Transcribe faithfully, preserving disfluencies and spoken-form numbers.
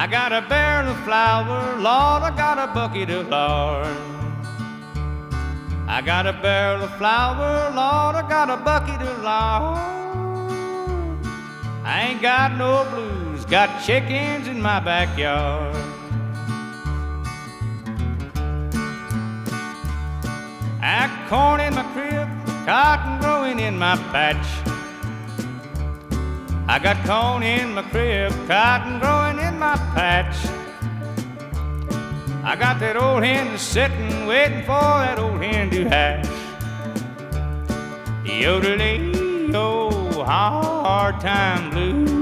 I got a barrel of flour, Lord, I got a bucket of lard. I got a barrel of flour, Lord, I got a bucket of lard. I ain't got no blues, got chickens in my backyard. I got corn in my crib, cotton growing in my patch. I got corn in my crib, cotton growing in my patch. I got that old hen sitting, waiting for that old hen to hatch. Yodelee, oh, hard time blues.